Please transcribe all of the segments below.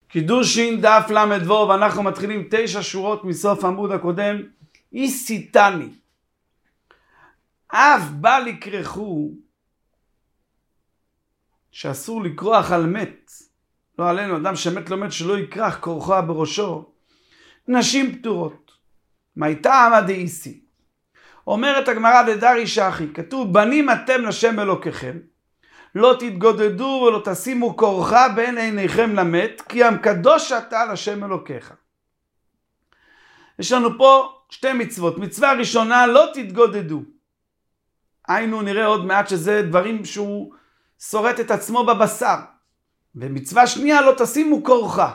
קידושין דף למדבור, ואנחנו מתחילים 9 שורות מסוף העמוד הקודם. איסיתני, אף בל יקרחו, שאסור לקרוח על מת, לא עלינו, אדם שמת לומד שלא יקרח כורחה בראשו, נשים פטורות. מה טעמא דאיסי? אומרת הגמרא דדרי שחי, כתוב בנים אתם לשם אלוקיכם, לא תתגודדו ולא תשימו כורחה בין עיניכם למת, כי המקדוש אתה לשם אלוקיך. יש לנו פה שתי מצוות. מצווה ראשונה, לא תתגודדו. היינו נראה עוד מעט שזה דברים שהוא שורט את עצמו בבשר. ומצווה שנייה, לא תשימו כורחה.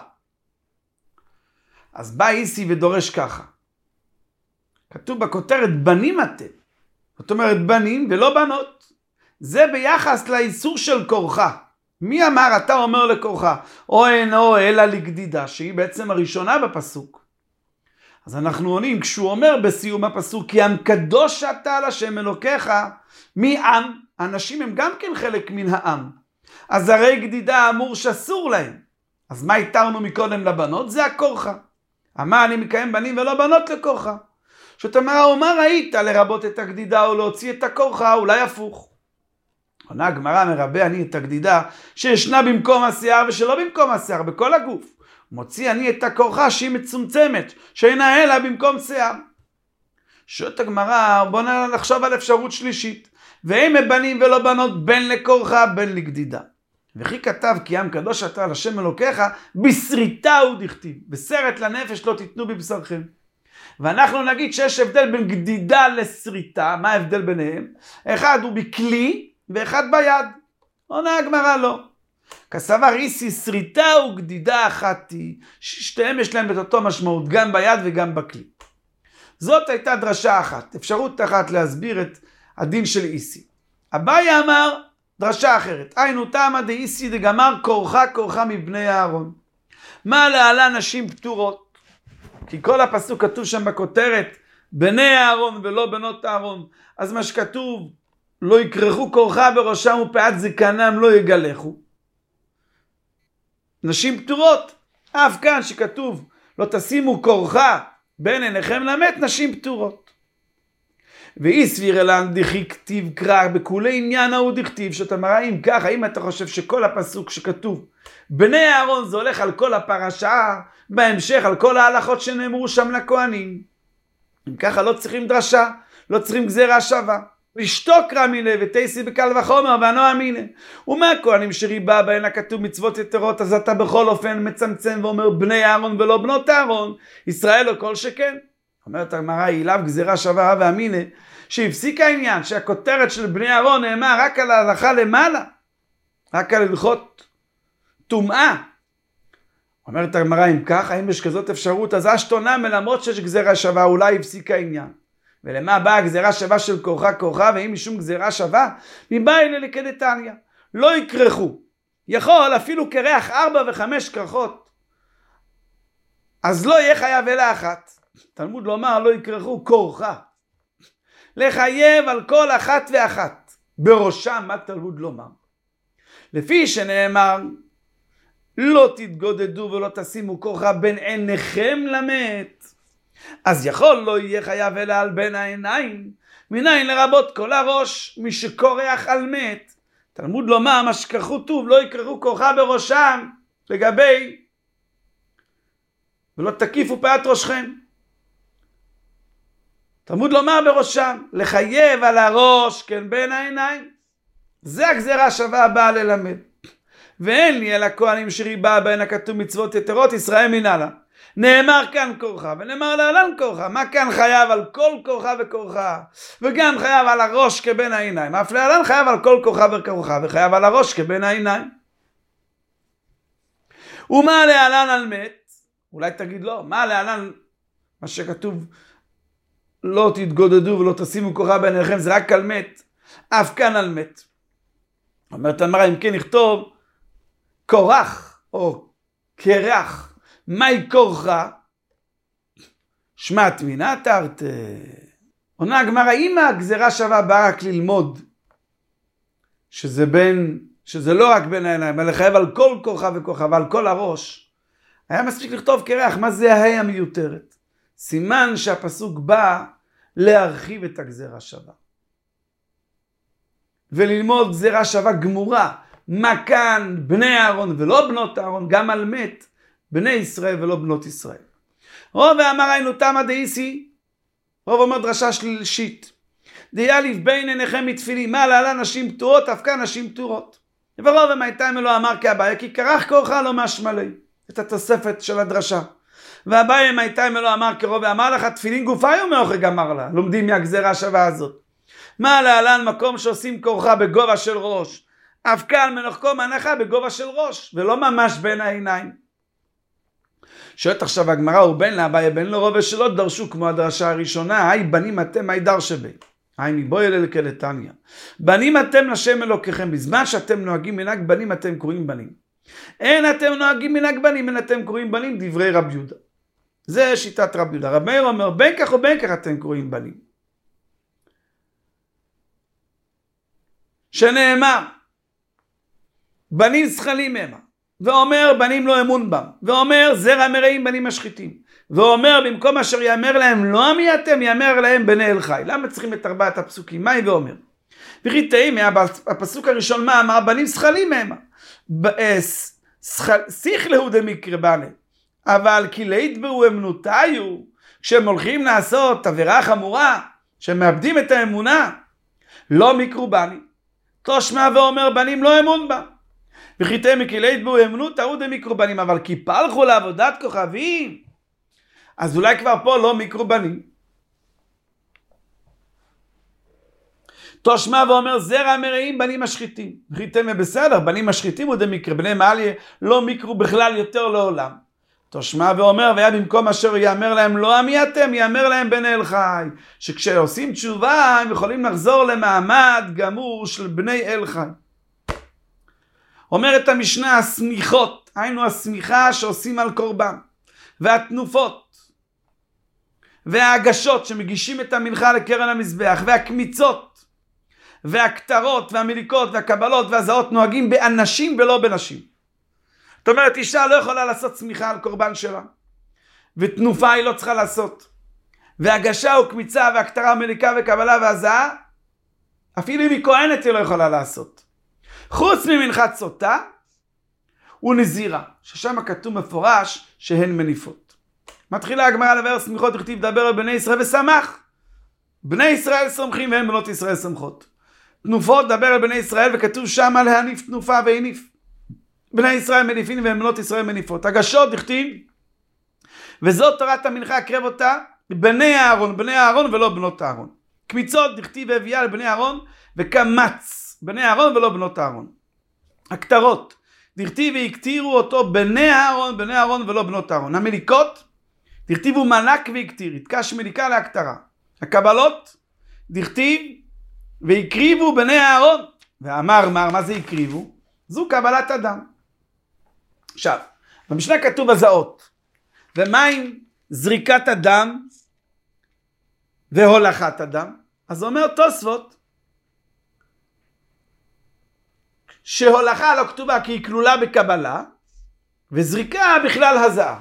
אז בא איסי ודורש ככה. כתוב בכותרת בנים אתם. זאת אומרת בנים ולא בנות. זה ביחס לאיסור של כורחה. מי אמר אתה אומר לכורחה? או אינו אלא לגדידה, שהיא בעצם הראשונה בפסוק. אז אנחנו עונים, כשהוא אומר בסיום הפסוק, כי המקדוש אתה לשם אלוקיך, מי עם? אנשים הם גם כן חלק מן העם. אז הרי גדידה אמור שאסור להם. אז מה התרנו מקודם לבנות? זה הכורחה. אמר אני מקיים בנים ולא בנות לכורחה. זאת אומרת, מה ראית לרבות את הגדידה או להוציא את הכורחה? אולי הפוך. עונה הגמרא מרבה אני את הגדידה שישנה במקום השיער ושלא במקום השיער, בכל הגוף. מוציא אני את הכורחה שהיא מצומצמת, שאינה אלא במקום שיער. שואלת הגמרא, בוא נחשוב על אפשרות שלישית. והם בנים ולא בנות בין לכורחה בין לגדידה. וכי כתב כי עם קדוש אתה לשם אלוקיך, בסריטה הוא דכתיב. בסרט לנפש לא תיתנו בבשרכם. ואנחנו נגיד שיש הבדל בין גדידה לסריטה. מה ההבדל ביניהם? אחד הוא בכלי ואחד ביד. עונה הגמרא לא. כסבר איסי סריטה וגדידה אחת היא, שתיהם יש להם את אותו משמעות, גם ביד וגם בכלי. זאת הייתה דרשה אחת, אפשרות אחת להסביר את הדין של איסי. אביי אמר דרשה אחרת, היינו טעמא דאיסי דגמר כורחה מבני אהרון. מה להלן נשים פטורות? כי כל הפסוק כתוב שם בכותרת, בני אהרון ולא בנות אהרון. אז מה שכתוב, לא יקרחו כורחה בראשם ופאת זקנם לא יגלחו. נשים פטורות. אף כאן שכתוב, לא תשימו כורחה בין עיניכם למת, נשים פטורות. ואי סביר אלן דכי כתיב קרא בכולי עניין ההוא דכתיב, שאתה מראה אם כך, האם אתה חושב שכל הפסוק שכתוב בני אהרון זה הולך על כל הפרשה, בהמשך על כל ההלכות שנאמרו שם לכהנים. אם ככה לא צריכים דרשה, לא צריכים גזירה שווה. לשתוק רע מיני ותייסי בקל וחומר ואנוע מיני. ומה הכהנים שריבה בהן הכתוב מצוות יתרות, אז אתה בכל אופן מצמצם ואומר בני אהרון ולא בנות אהרון, ישראל או כל שכן. אומרת הגמרא, היא לאו גזירה שווה ואמינה, שהפסיק העניין שהכותרת של בני אהרון נאמר רק על ההלכה למעלה, רק על הלכות טומאה. אומרת הגמרא, אם כך, האם יש כזאת אפשרות? אז אשתונה מלמרות שיש גזירה שווה, אולי הפסיק העניין. ולמה באה הגזירה שווה של כורחה, ואם משום גזירה שווה, מבא אלה לכדתניא. לא יקרחו. יכול אפילו קרח 4 ו5 קרחות. אז לא יהיה חייב אלא אחת. תלמוד לומר לא יקרחו כורחה. לחייב על כל אחת ואחת. בראשם מה תלמוד לומר? לפי שנאמר, לא תתגודדו ולא תשימו כורחה בין עיניכם למת. אז יכול לא יהיה חייב אלא על בין העיניים, מניין לרבות כל הראש, מי שקורח על מת. תלמוד לומר מה שכרחו טוב, לא יקרחו כורחה בראשם, לגבי ולא תקיפו פאת ראשכם. תלמוד לומר בראשם, לחייב על הראש כן בין העיניים. זה הגזירה שווה הבאה ללמד. ואין לי אלא כהנים שריבה בהן הכתוב מצוות יתרות, ישראל מנהלה. נאמר כאן כורחה ונאמר להלן כורחה. מה כאן חייב על כל כורחה וכורחה, וגם חייב על הראש כבין העיניים. אף להלן חייב על כל כורחה וכורחה, וחייב על הראש כבין העיניים. ומה להלן על מת? אולי תגיד לא, מה להלן מה שכתוב לא תתגודדו ולא תשימו כורחה בין עיניכם, זה רק על מת. אף כאן על מת. אומרת הגמרא, אם כן נכתוב כורח או קרח, מהי כורחה? שמעת מינה תרתי. עונה הגמרא, אם הגזירה שווה באה רק ללמוד שזה לא רק בין העיניים, אלא לחייב על כל כורחה וכורחה ועל כל הראש, היה מספיק לכתוב קרח. מה זה ההי המיותרת? סימן שהפסוק בא להרחיב את הגזרה שווה. וללמוד גזרה שווה גמורה. מה כאן בני אהרון ולא בנות אהרון, גם על מת בני ישראל ולא בנות ישראל. רוב ואמר היינו תמה דאיסי, רוב אומר דרשה שלישית. דיאליב בין עיניכם מתפילים, מה להלן נשים פטורות, אף כאן נשים פטורות. ורוב ומייתם אלו אמר כהבעיה, כי כרך כורחה לא משמלי. את התוספת של הדרשה. והבעיה מייתם אלו אמר כרוב ואמר לך, תפילין גופה יום מאוחר גמר לה. לומדים מהגזרה השווה הזאת. מה להלן מקום שעושים כורחה בגובה של ראש. אף כאן מנחקו מנחה בגובה של ראש, ולא ממש בין העיניים. שואלת עכשיו הגמרא, הוא בן לאביי בן לרוב שלא דרשו כמו הדרשה הראשונה, היי בנים אתם היי דרשה בי. היי מבואי אלה כלתניא. בנים אתם לשם אלוקיכם, בזמן שאתם נוהגים מנהג בנים אתם קוראים בנים. אין אתם נוהגים מנהג בנים, אין אתם קוראים בנים, דברי רב יהודה. זה שיטת רב יהודה. רב מאיר אומר, בין כך או בין כך אתם קוראים בנים. שנאמר, בנים שכלים המה, ואומר בנים לא אמון בם, ואומר זרע מרעים בנים משחיתים, ואומר במקום אשר יאמר להם לא עמי אתם, יאמר להם בני אל חי. למה צריכים את ארבעת הפסוקים? מהי ואומר? וכי תהי הפסוק הראשון מה אמר? בנים שכלים המה. שכלהו דמקרא בנה, אבל כי ליתבעו אמונותיו, כשהם הולכים לעשות עבירה חמורה, שהם מאבדים את האמונה, לא מקרו בני. תושמע ואומר בנים לא אמון בה. וכי תהי כי ליתבעו אמונותיו דמקרו בנים, אבל כי פלחו לעבודת כוכבים, אז אולי כבר פה לא מקרו בנים. תושמע ואומר זרע מרעים בנים משחיתים. וכי תהי בסדר, בנים משחיתים הוא דמקרא, בני מעליה לא מקרו בכלל יותר לעולם. תושמע ואומר והיה במקום אשר יאמר להם לא עמי אתם, יאמר להם בני אל חי. שכשעושים תשובה הם יכולים לחזור למעמד גמור של בני אל חי. אומרת המשנה, הסמיכות, היינו הסמיכה שעושים על קורבן, והתנופות, וההגשות שמגישים את המנחה לקרן המזבח, והקמיצות, והכתרות, והמליקות, והקבלות, והזעות נוהגים באנשים ולא בנשים. זאת אומרת, אישה לא יכולה לעשות סמיכה על קורבן שלה, ותנופה היא לא צריכה לעשות. והגשה וקמיצה, והכתרה, מליקה וקבלה והזעה, אפילו אם היא כהנת היא לא יכולה לעשות. חוץ ממנחת סוטה ונזירה, ששם כתוב מפורש שהן מניפות. מתחילה הגמרא לבאר סמיכות, הכתיב דבר על בני ישראל ושמח. בני ישראל סומכים והם בנות ישראל סומכות. תנופות דבר על בני ישראל וכתוב שם להניף תנופה והניף. בני ישראל מניפים והם בנות ישראל מניפות. הגשות דכתיב וזאת תורת המנחה הקרב אותה בני אהרון ולא בנות אהרון. קמיצות דכתיב והביאה לבני אהרון וקמץ בני אהרון ולא בנות אהרון. הכתרות דכתיב והקטירו אותו בני אהרון ולא בנות אהרון. המליקות דכתיב הוא מלק והקטיר, התקש מליקה להכתרה. הקבלות דכתיב והקריבו בני אהרון, ואמר מה זה הקריבו? זו קבלת אדם. עכשיו, במשנה כתוב הזעות, ומה עם זריקת אדם והולכת אדם? אז אומר תוספות שהולכה לא כתובה כי היא כלולה בקבלה, וזריקה בכלל הזעה.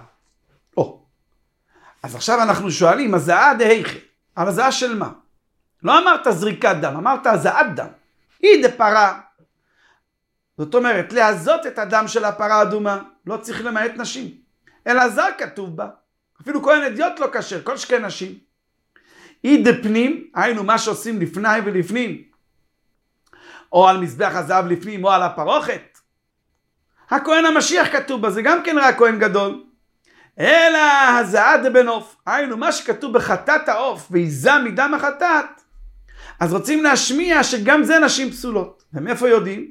אז עכשיו אנחנו שואלים, הזעה דהיכי, על הזעה של מה? לא אמרת זריקת דם, אמרת הזעת דם. היא דפרה. זאת אומרת, להזות את הדם של הפרה האדומה, לא צריך למעט נשים. אלא זר כתוב בה. אפילו כהן אדיוט לא כשר, כל שכן נשים. היא דפנים, היינו מה שעושים לפני ולפנים. או על מזבח הזהב לפנים, או על הפרוכת. הכהן המשיח כתוב בה, זה גם כן רק כהן גדול. אלא הזעה דבן עוף, היינו מה שכתוב בחטאת העוף, ועיזה מדם החטאת. אז רוצים להשמיע שגם זה נשים פסולות. ומאיפה יודעים?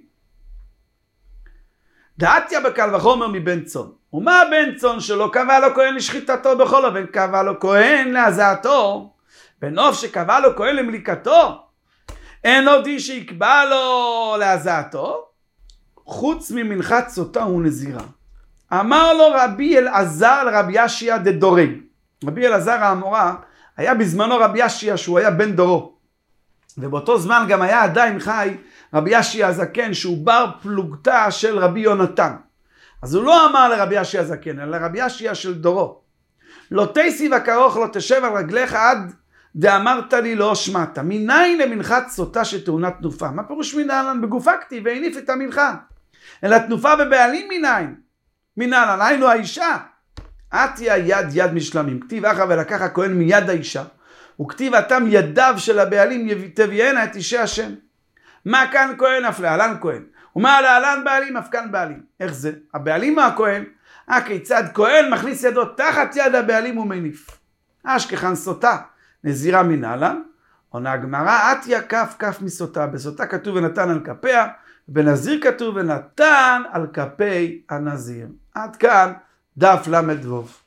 דעתיה בקל וחומר מבן צאן. ומה בן צאן שלא קבע לו כהן לשחיטתו בכל אופן, קבע לו כהן להזעתו, בן עוף שקבע לו כהן למליקתו, אין עוד דין שיקבע לו להזעתו, חוץ ממנחת סוטה ונזירה. אמר לו רבי אלעזר לרבי ישיה דדורג. רבי אלעזר האמורא היה בזמנו רבי ישיה שהוא היה בן דורו. ובאותו זמן גם היה עדיין חי רבי ישיה הזקן שהוא בר פלוגתא של רבי יונתן. אז הוא לא אמר לרבי אשי הזקן, אלא לרבי אשי של דורו. לא תסיב הכרוך, לא תשב על רגליך עד דאמרת לי לא שמעת. מניין למנחת סוטה שטעונה תנופה? מה פירוש מנהלן? בגופה כתיב והניף את המנחה. אלא תנופה בבעלים מניין. מנהלן, היינו האישה. עתיה יד יד משלמים. כתיב אחר ולקח הכהן מיד האישה. וכתיב אתם ידיו של הבעלים תביאנה את אישי השם. מה כאן כהן אף להלן כהן? ומה להלן בעלים אף כאן בעלים. איך זה? הבעלים הוא הכהן. כיצד כהן מכניס ידו תחת יד הבעלים ומניף. אשכחן סוטה. נזירה מנהלן. עונה הגמרא, עתיה כף כף מסוטה. בסוטה כתוב ונתן על כפיה. בנזיר כתוב ונתן על כפי הנזיר. עד כאן דף למד ווב.